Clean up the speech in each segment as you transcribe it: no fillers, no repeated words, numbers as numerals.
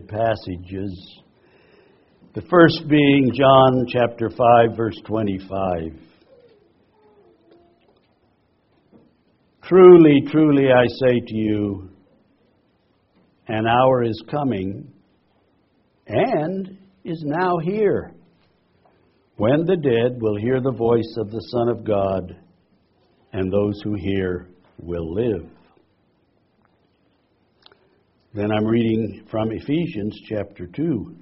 passages. The first being John chapter 5, verse 25. Truly, truly, I say to you, an hour is coming and is now here, when the dead will hear the voice of the Son of God, and those who hear will live. Then I'm reading from Ephesians chapter 2,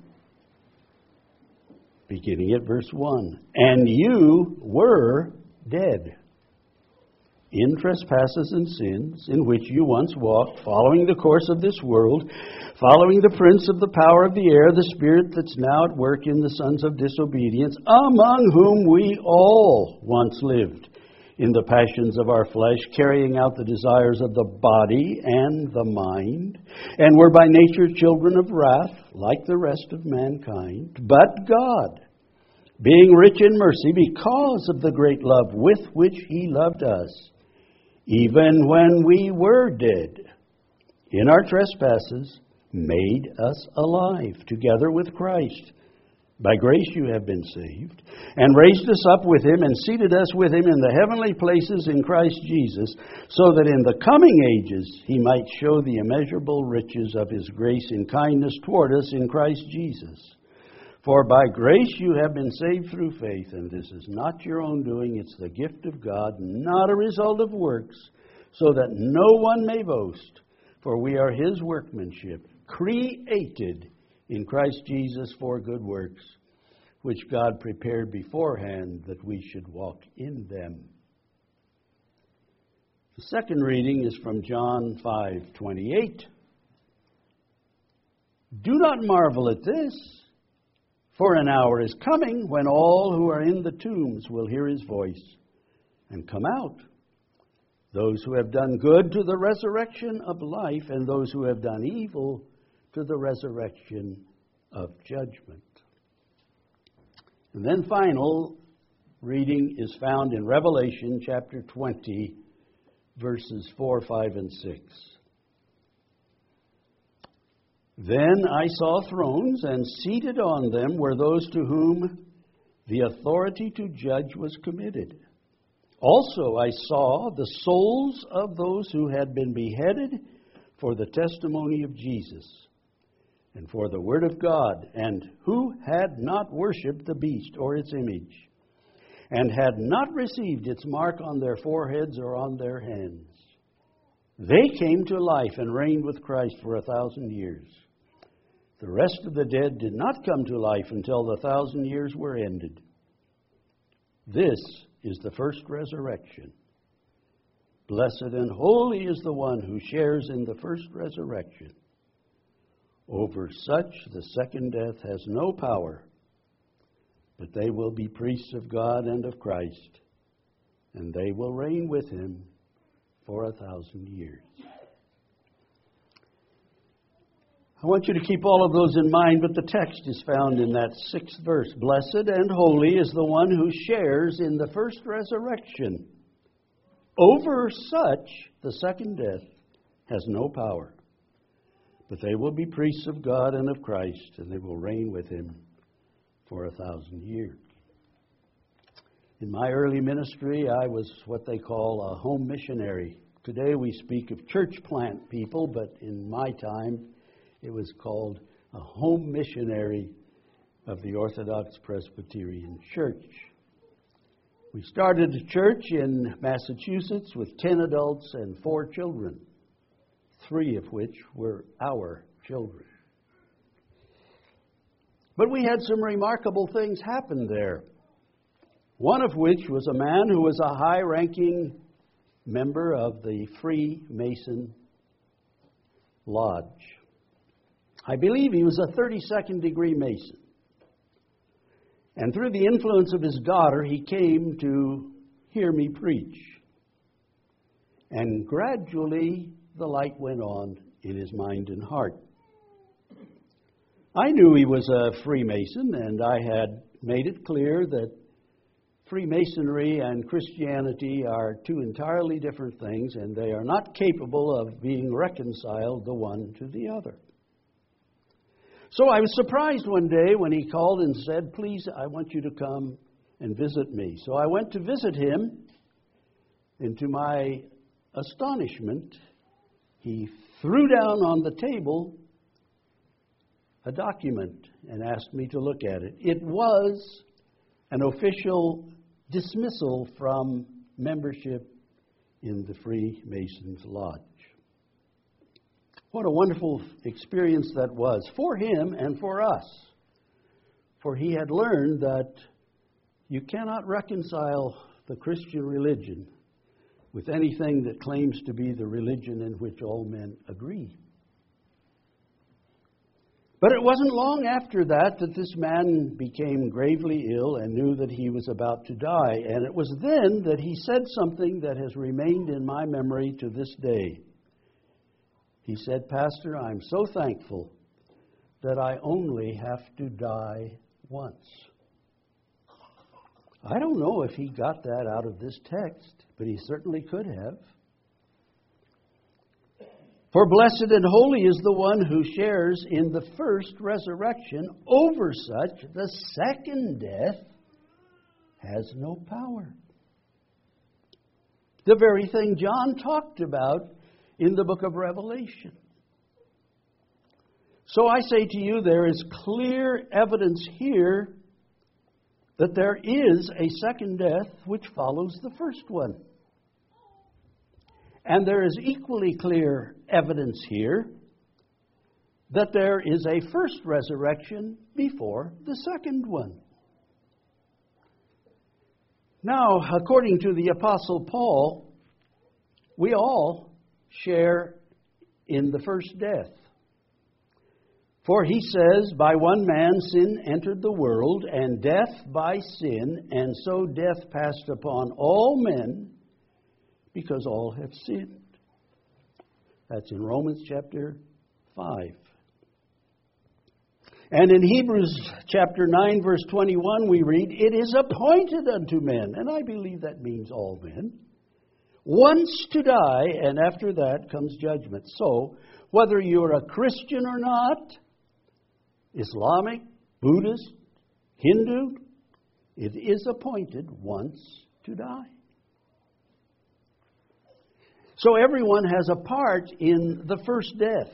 beginning at verse 1. And you were dead in trespasses and sins, in which you once walked, following the course of this world, following the prince of the power of the air, the spirit that's now at work in the sons of disobedience, among whom we all once lived in the passions of our flesh, carrying out the desires of the body and the mind, and were by nature children of wrath, like the rest of mankind. But God, being rich in mercy, because of the great love with which He loved us, even when we were dead in our trespasses, made us alive together with Christ. By grace you have been saved, and raised us up with Him, and seated us with Him in the heavenly places in Christ Jesus, so that in the coming ages He might show the immeasurable riches of His grace and kindness toward us in Christ Jesus. For by grace you have been saved through faith, and this is not your own doing, it's the gift of God, not a result of works, so that no one may boast. For we are His workmanship, created in Christ Jesus for good works, which God prepared beforehand that we should walk in them. The second reading is from John 5:28. Do not marvel at this, for an hour is coming when all who are in the tombs will hear His voice and come out. Those who have done good to the resurrection of life, and those who have done evil to the resurrection of judgment. And then final reading is found in Revelation chapter 20, verses 4, 5, and 6. Then I saw thrones, and seated on them were those to whom the authority to judge was committed. Also I saw the souls of those who had been beheaded for the testimony of Jesus and for the word of God, and who had not worshipped the beast or its image, and had not received its mark on their foreheads or on their hands. They came to life and reigned with Christ for 1,000 years. The rest of the dead did not come to life until the 1,000 years were ended. This is the first resurrection. Blessed and holy is the one who shares in the first resurrection. Over such the second death has no power, but they will be priests of God and of Christ, and they will reign with Him for 1,000 years. I want you to keep all of those in mind, but the text is found in that 6th verse. Blessed and holy is the one who shares in the first resurrection. Over such the second death has no power, but they will be priests of God and of Christ, and they will reign with Him for 1,000 years. In my early ministry, I was what they call a home missionary. Today we speak of church plant people, but in my time it was called a home missionary of the Orthodox Presbyterian Church. We started a church in Massachusetts with 10 adults and 4 children, 3 of which were our children. But we had some remarkable things happen there. One of which was a man who was a high-ranking member of the Freemason Lodge. I believe he was a 32nd degree Mason. And through the influence of his daughter, he came to hear me preach. And gradually, the light went on in his mind and heart. I knew he was a Freemason, and I had made it clear that Freemasonry and Christianity are 2 entirely different things, and they are not capable of being reconciled the one to the other. So I was surprised one day when he called and said, "Please, I want you to come and visit me." So I went to visit him, and to my astonishment, he threw down on the table a document and asked me to look at it. It was an official dismissal from membership in the Freemasons Lodge. What a wonderful experience that was for him and for us. For he had learned that you cannot reconcile the Christian religion with anything that claims to be the religion in which all men agree. But it wasn't long after that this man became gravely ill and knew that he was about to die. And it was then that he said something that has remained in my memory to this day. He said, "Pastor, I'm so thankful that I only have to die once." I don't know if he got that out of this text, but he certainly could have. For blessed and holy is the one who shares in the first resurrection. Over such, the second death has no power. The very thing John talked about in the book of Revelation. So I say to you, there is clear evidence here that there is a second death which follows the first one. And there is equally clear evidence here that there is a first resurrection before the second one. Now, according to the Apostle Paul, we all share in the first death. For he says, "By one man sin entered the world, and death by sin, and so death passed upon all men, because all have sinned." That's in Romans chapter 5. And in Hebrews chapter 9, verse 21, we read, "It is appointed unto men," and I believe that means all men, "once to die, and after that comes judgment." So, whether you're a Christian or not, Islamic, Buddhist, Hindu, it is appointed once to die. So everyone has a part in the first death.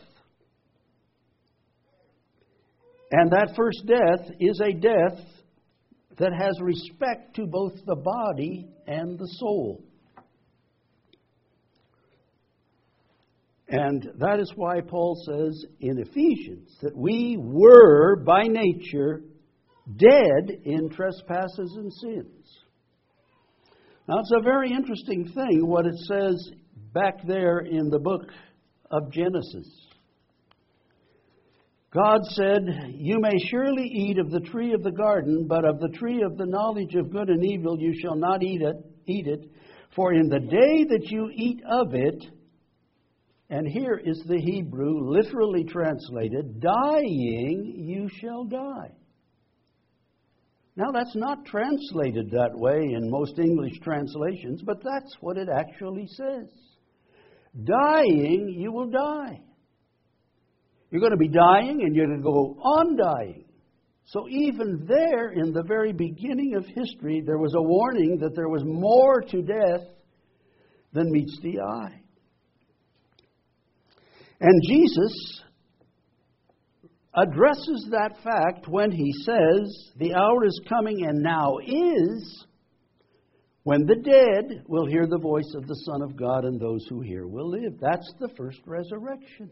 And that first death is a death that has respect to both the body and the soul. And that is why Paul says in Ephesians that we were by nature dead in trespasses and sins. Now it's a very interesting thing what it says back there in the book of Genesis. God said, "You may surely eat of the tree of the garden, but of the tree of the knowledge of good and evil you shall not eat it. For in the day that you eat of it," and here is the Hebrew literally translated, "dying you shall die." Now that's not translated that way in most English translations, but that's what it actually says. Dying, you will die. You're going to be dying and you're going to go on dying. So even there, in the very beginning of history, there was a warning that there was more to death than meets the eye. And Jesus addresses that fact when he says, "The hour is coming and now is, when the dead will hear the voice of the Son of God, and those who hear will live." That's the first resurrection.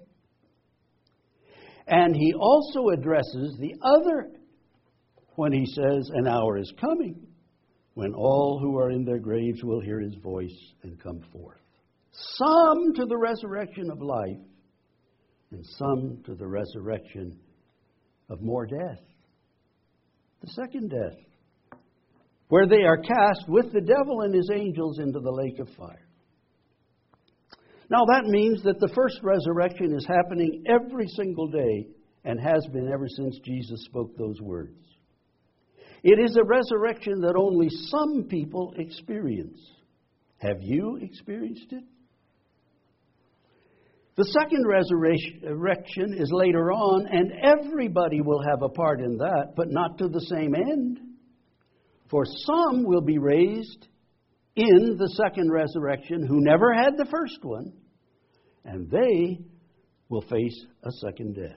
And he also addresses the other when he says, "An hour is coming when all who are in their graves will hear his voice and come forth. Some to the resurrection of life, and some to the resurrection of more death." The second death, where they are cast with the devil and his angels into the lake of fire. Now that means that the first resurrection is happening every single day and has been ever since Jesus spoke those words. It is a resurrection that only some people experience. Have you experienced it? The second resurrection is later on, and everybody will have a part in that, but not to the same end. For some will be raised in the second resurrection who never had the first one, and they will face a second death.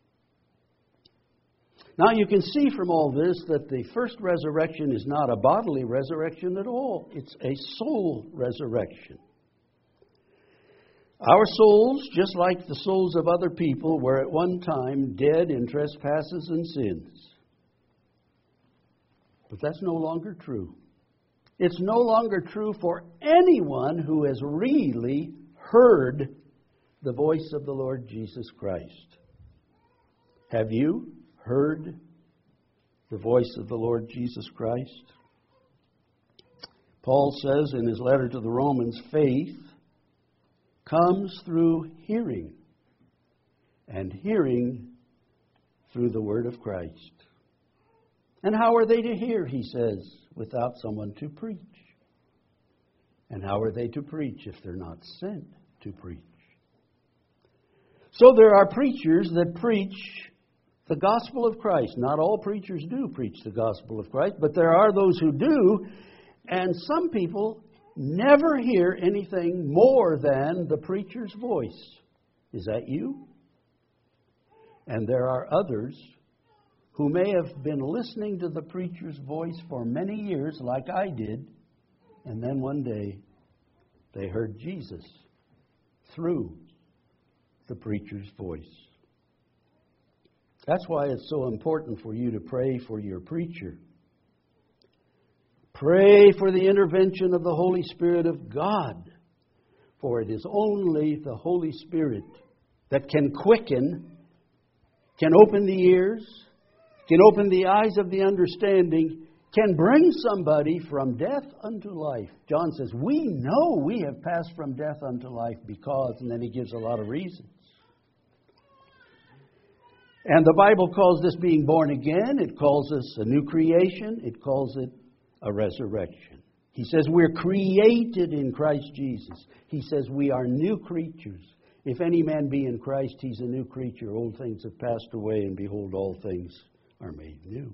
Now you can see from all this that the first resurrection is not a bodily resurrection at all. It's a soul resurrection. Our souls, just like the souls of other people, were at one time dead in trespasses and sins. But that's no longer true. It's no longer true for anyone who has really heard the voice of the Lord Jesus Christ. Have you heard the voice of the Lord Jesus Christ? Paul says in his letter to the Romans, faith comes through hearing, and hearing through the word of Christ. And how are they to hear, he says, without someone to preach? And how are they to preach if they're not sent to preach? So there are preachers that preach the gospel of Christ. Not all preachers do preach the gospel of Christ, but there are those who do, and some people never hear anything more than the preacher's voice. Is that you? And there are others who may have been listening to the preacher's voice for many years, like I did, and then one day they heard Jesus through the preacher's voice. That's why it's so important for you to pray for your preacher. Pray for the intervention of the Holy Spirit of God, for it is only the Holy Spirit that can quicken, can open the ears, can open the eyes of the understanding, can bring somebody from death unto life. John says, we know we have passed from death unto life because, and then he gives a lot of reasons. And the Bible calls this being born again. It calls us a new creation. It calls it a resurrection. He says we're created in Christ Jesus. He says we are new creatures. If any man be in Christ, he's a new creature. Old things have passed away, and behold, all things are made new.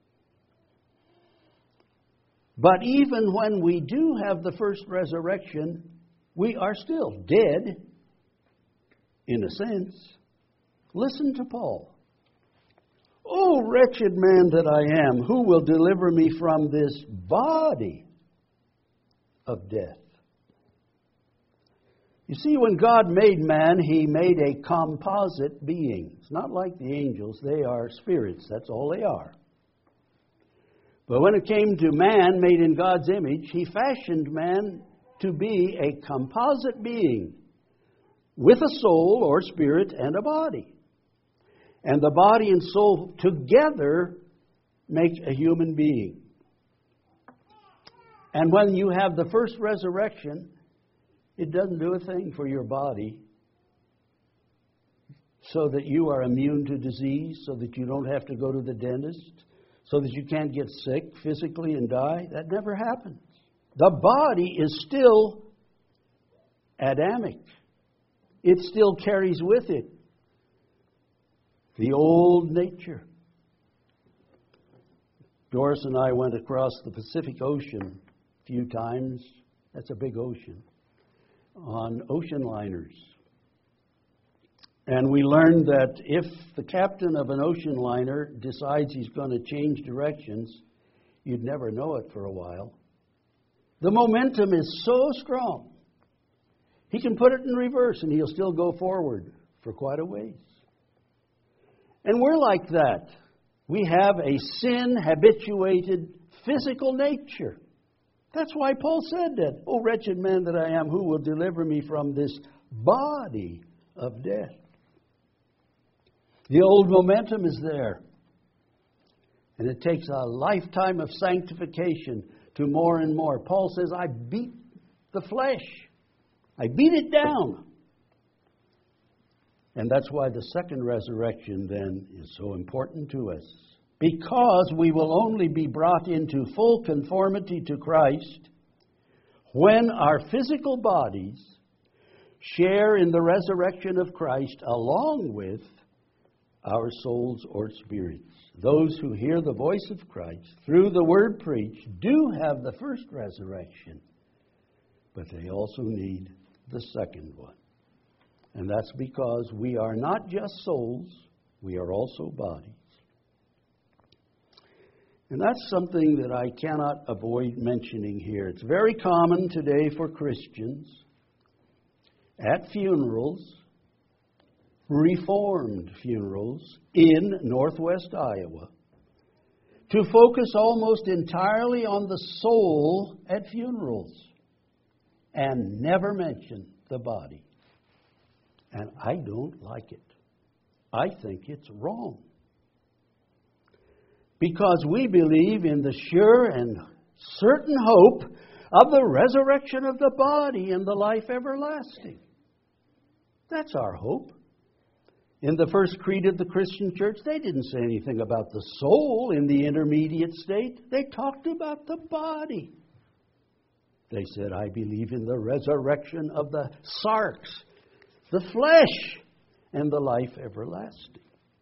But even when we do have the first resurrection, we are still dead, in a sense. Listen to Paul. "O wretched man that I am, who will deliver me from this body of death?" You see, when God made man, He made a composite being. It's not like the angels. They are spirits. That's all they are. But when it came to man made in God's image, He fashioned man to be a composite being with a soul or spirit and a body. And the body and soul together make a human being. And when you have the first resurrection, it doesn't do a thing for your body so that you are immune to disease, so that you don't have to go to the dentist, so that you can't get sick physically and die. That never happens. The body is still Adamic. It still carries with it the old nature. Doris and I went across the Pacific Ocean a few times. That's a big ocean. On ocean liners. And we learned that if the captain of an ocean liner decides he's going to change directions, you'd never know it for a while. The momentum is so strong. He can put it in reverse and he'll still go forward for quite a ways. And we're like that. We have a sin-habituated physical nature. That's why Paul said that. "O wretched man that I am, who will deliver me from this body of death?" The old momentum is there. And it takes a lifetime of sanctification to more and more. Paul says, I beat the flesh. I beat it down. And that's why the second resurrection then is so important to us. Because we will only be brought into full conformity to Christ when our physical bodies share in the resurrection of Christ along with our souls or spirits. Those who hear the voice of Christ through the word preached do have the first resurrection, but they also need the second one. And that's because we are not just souls, we are also bodies. And that's something that I cannot avoid mentioning here. It's very common today for Christians at funerals, Reformed funerals in northwest Iowa, to focus almost entirely on the soul at funerals and never mention the body. And I don't like it. I think it's wrong. Because we believe in the sure and certain hope of the resurrection of the body and the life everlasting. That's our hope. In the first creed of the Christian church, they didn't say anything about the soul in the intermediate state. They talked about the body. They said, I believe in the resurrection of the sarx, the flesh, and the life everlasting.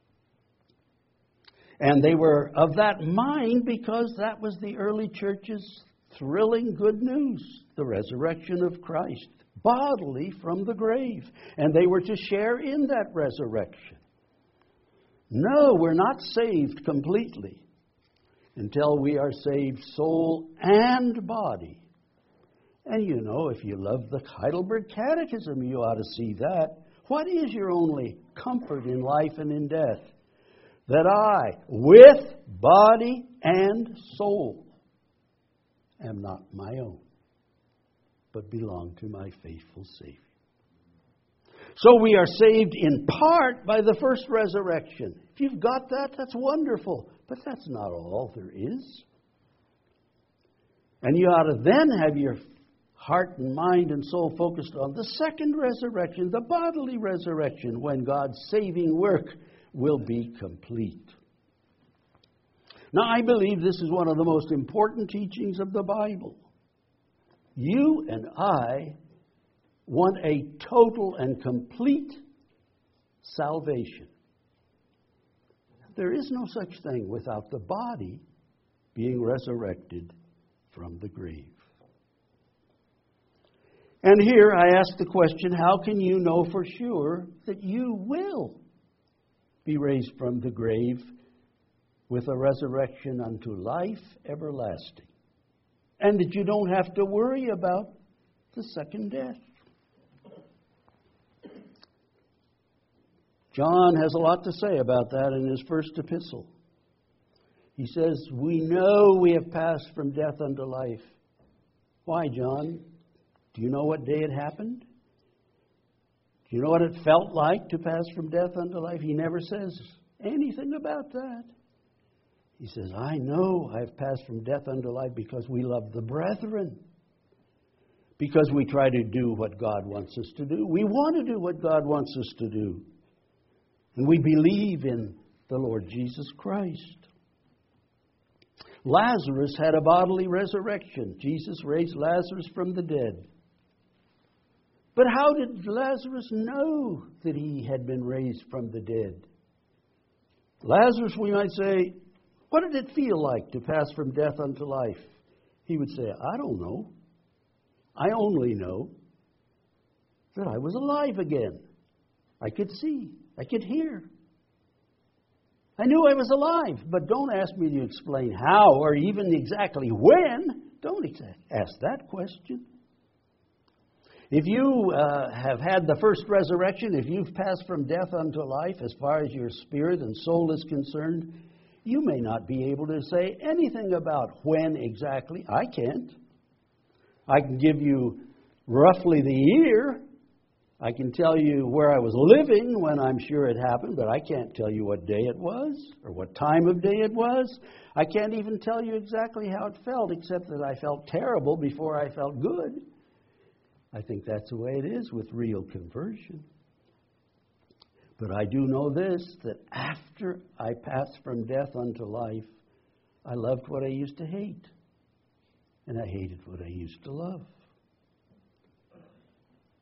And they were of that mind because that was the early church's thrilling good news, the resurrection of Christ, bodily from the grave. And they were to share in that resurrection. No, we're not saved completely until we are saved soul and body. And you know, if you love the Heidelberg Catechism, you ought to see that. What is your only comfort in life and in death? That I, with body and soul, am not my own, but belong to my faithful Savior. So we are saved in part by the first resurrection. If you've got that, that's wonderful. But that's not all there is. And you ought to then have your heart and mind and soul focused on the second resurrection, the bodily resurrection, when God's saving work will be complete. Now, I believe this is one of the most important teachings of the Bible. You and I want a total and complete salvation. There is no such thing without the body being resurrected from the grave. And here I ask the question, how can you know for sure that you will be raised from the grave with a resurrection unto life everlasting? And that you don't have to worry about the second death. John has a lot to say about that in his first epistle. He says, we know we have passed from death unto life. Why, John? Do you know what day it happened? Do you know what it felt like to pass from death unto life? He never says anything about that. He says, I know I've passed from death unto life because we love the brethren. Because we try to do what God wants us to do. We want to do what God wants us to do. And we believe in the Lord Jesus Christ. Lazarus had a bodily resurrection. Jesus raised Lazarus from the dead. But how did Lazarus know that he had been raised from the dead? Lazarus, we might say, what did it feel like to pass from death unto life? He would say, I don't know. I only know that I was alive again. I could see. I could hear. I knew I was alive, but don't ask me to explain how or even exactly when. Don't ask that question. If you have had the first resurrection, if you've passed from death unto life as far as your spirit and soul is concerned, you may not be able to say anything about when exactly. I can't. I can give you roughly the year. I can tell you where I was living when I'm sure it happened, but I can't tell you what day it was or what time of day it was. I can't even tell you exactly how it felt, except that I felt terrible before I felt good. I think that's the way it is with real conversion. But I do know this, that after I passed from death unto life, I loved what I used to hate, and I hated what I used to love.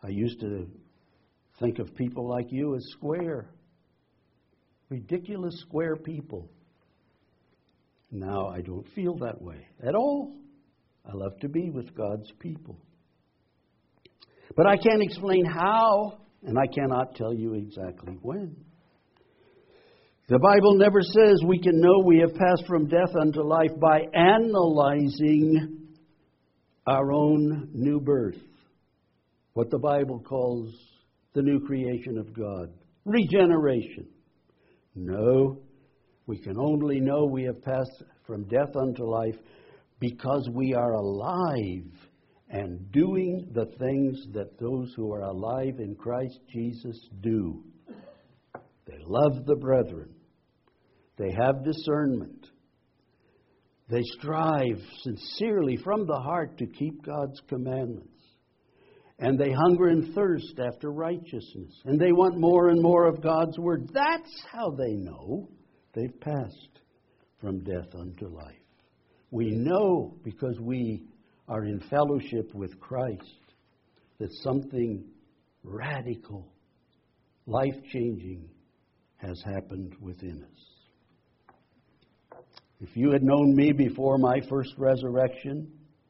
I used to think of people like you as square, ridiculous square people. Now I don't feel that way at all. I love to be with God's people. But I can't explain how, and I cannot tell you exactly when. The Bible never says we can know we have passed from death unto life by analyzing our own new birth. What the Bible calls the new creation of God. Regeneration. No, we can only know we have passed from death unto life because we are alive and doing the things that those who are alive in Christ Jesus do. They love the brethren. They have discernment. They strive sincerely from the heart to keep God's commandments. And they hunger and thirst after righteousness. And they want more and more of God's word. That's how they know they've passed from death unto life. We know because we are in fellowship with Christ that something radical, life-changing has happened within us. If you had known me before my first resurrection,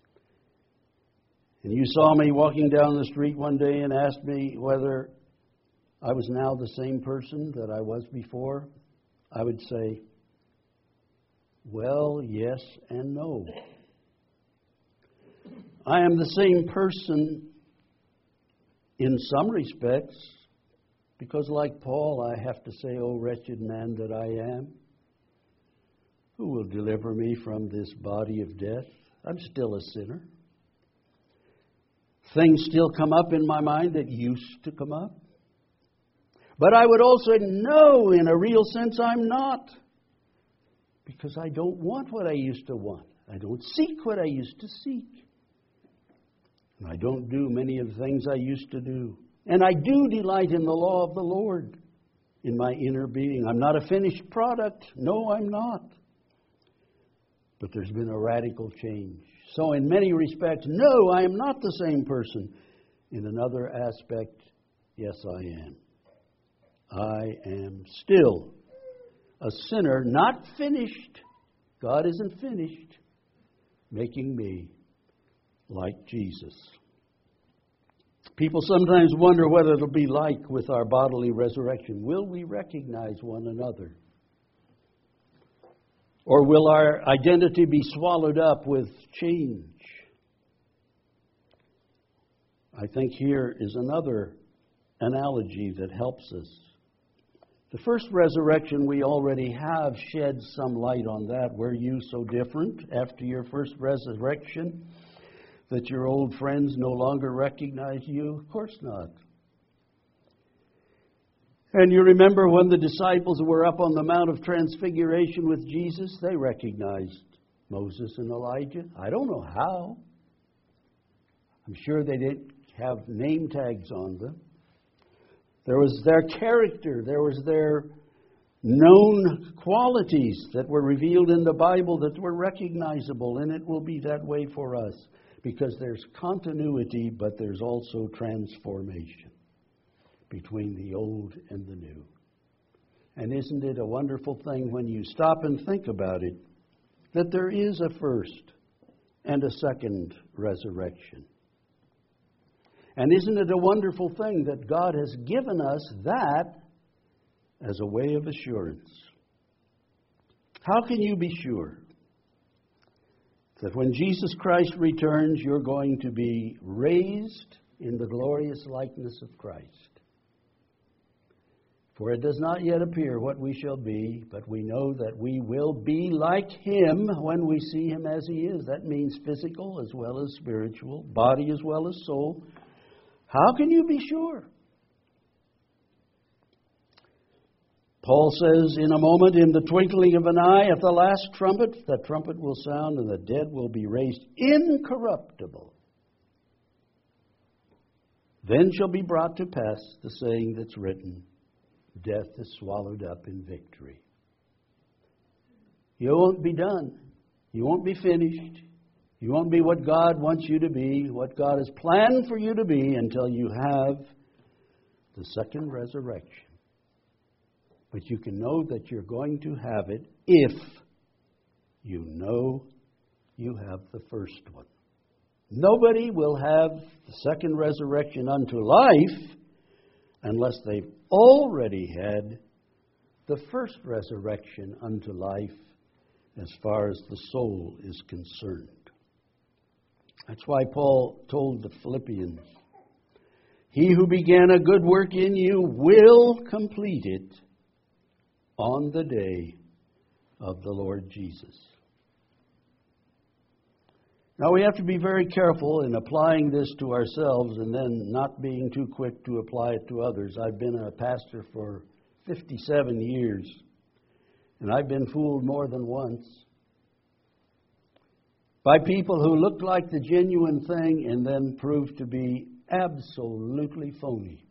and you saw me walking down the street one day and asked me whether I was now the same person that I was before, I would say, well, yes and no. I am the same person in some respects, because like Paul, I have to say, "O wretched man that I am, who will deliver me from this body of death?" I'm still a sinner. Things still come up in my mind that used to come up. But I would also know, in a real sense, I'm not. Because I don't want what I used to want. I don't seek what I used to seek. And I don't do many of the things I used to do. And I do delight in the law of the Lord in my inner being. I'm not a finished product. No, I'm not. But there's been a radical change. So in many respects, no, I am not the same person. In another aspect, yes, I am. I am still a sinner, not finished. God isn't finished making me like Jesus. People sometimes wonder whether it'll be like with our bodily resurrection. Will we recognize one another? Or will our identity be swallowed up with change? I think here is another analogy that helps us. The first resurrection we already have shed some light on that. Were you so different after your first resurrection that your old friends no longer recognize you? Of course not. And you remember when the disciples were up on the Mount of Transfiguration with Jesus, they recognized Moses and Elijah. I don't know how. I'm sure they didn't have name tags on them. There was their character. There was their known qualities that were revealed in the Bible that were recognizable. And it will be that way for us because there's continuity, but there's also transformation between the old and the new. And isn't it a wonderful thing when you stop and think about it, that there is a first and a second resurrection? And isn't it a wonderful thing that God has given us that as a way of assurance? How can you be sure that when Jesus Christ returns, you're going to be raised in the glorious likeness of Christ? For it does not yet appear what we shall be, but we know that we will be like Him when we see Him as He is. That means physical as well as spiritual, body as well as soul. How can you be sure? Paul says, in a moment, in the twinkling of an eye, at the last trumpet, the trumpet will sound and the dead will be raised incorruptible. Then shall be brought to pass the saying that's written, death is swallowed up in victory. You won't be done. You won't be finished. You won't be what God wants you to be, what God has planned for you to be, until you have the second resurrection. But you can know that you're going to have it if you know you have the first one. Nobody will have the second resurrection unto life unless they've already had the first resurrection unto life as far as the soul is concerned. That's why Paul told the Philippians, "He who began a good work in you will complete it on the day of the Lord Jesus." Now we have to be very careful in applying this to ourselves and then not being too quick to apply it to others. I've been a pastor for 57 years, and I've been fooled more than once by people who looked like the genuine thing and then proved to be absolutely phony.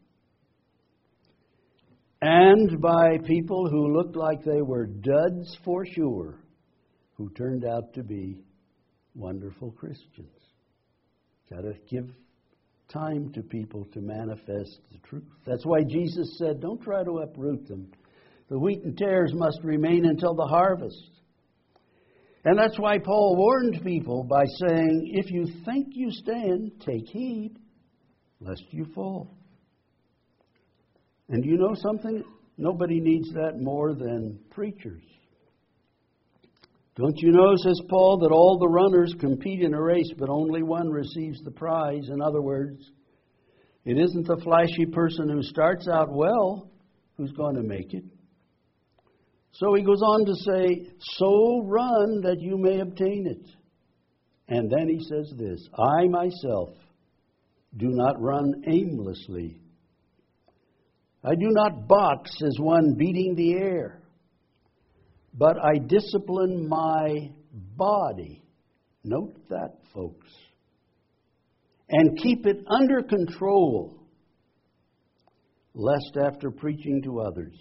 And by people who looked like they were duds for sure, who turned out to be wonderful Christians. Got to give time to people to manifest the truth. That's why Jesus said, don't try to uproot them. The wheat and tares must remain until the harvest. And that's why Paul warned people by saying, if you think you stand, take heed, lest you fall. And you know something? Nobody needs that more than preachers. Don't you know, says Paul, that all the runners compete in a race, but only one receives the prize? In other words, it isn't the flashy person who starts out well who's going to make it. So he goes on to say, so run that you may obtain it. And then he says this, I myself do not run aimlessly. I do not box as one beating the air. But I discipline my body. Note that, folks. And keep it under control, lest after preaching to others,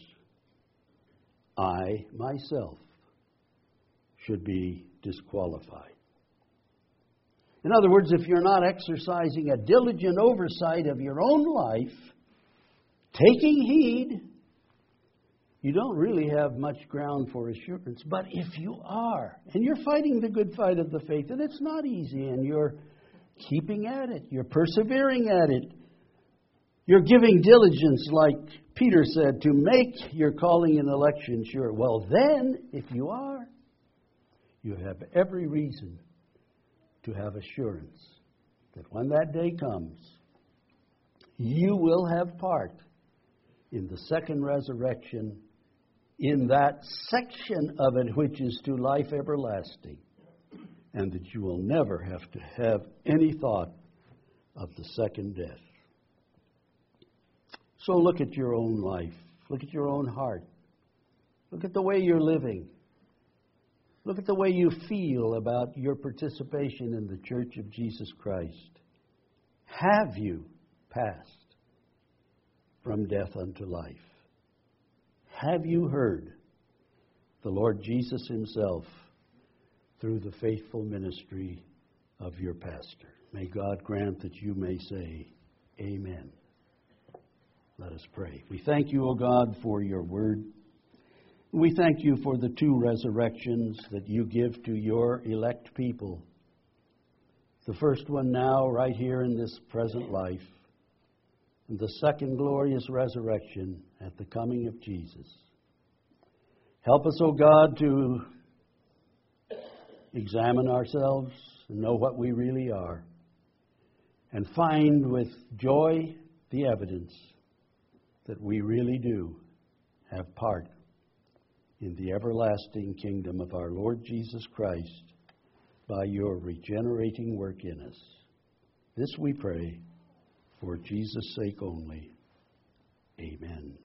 I myself should be disqualified. In other words, if you're not exercising a diligent oversight of your own life, taking heed, you don't really have much ground for assurance. But if you are, and you're fighting the good fight of the faith, and it's not easy, and you're keeping at it, you're persevering at it, you're giving diligence, like Peter said, to make your calling and election sure. Well, then, if you are, you have every reason to have assurance that when that day comes, you will have part in the second resurrection, in that section of it which is to life everlasting, and that you will never have to have any thought of the second death. So look at your own life. Look at your own heart. Look at the way you're living. Look at the way you feel about your participation in the Church of Jesus Christ. Have you passed from death unto life? Have you heard the Lord Jesus himself through the faithful ministry of your pastor? May God grant that you may say, Amen. Let us pray. We thank you, O God, for your word. We thank you for the two resurrections that you give to your elect people. The first one now, right here in this present life, and the second glorious resurrection at the coming of Jesus. Help us, O God, to examine ourselves and know what we really are, and find with joy the evidence that we really do have part in the everlasting kingdom of our Lord Jesus Christ by your regenerating work in us. This we pray for Jesus' sake only. Amen.